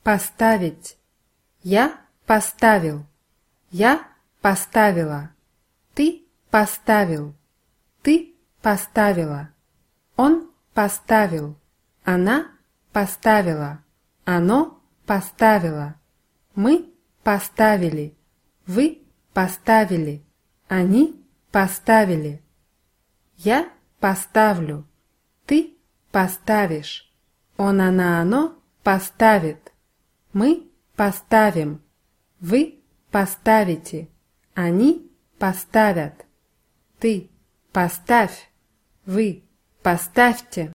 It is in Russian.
Поставить. Я поставил. Я поставила. Ты поставил. Ты поставила. Он поставил. Она поставила. Оно поставило. Мы поставили. Вы поставили. Они поставили. Я поставлю. Ты поставишь. Он, она, оно поставит. Мы поставим. Вы поставите. Они поставят. Ты поставь. Вы поставьте.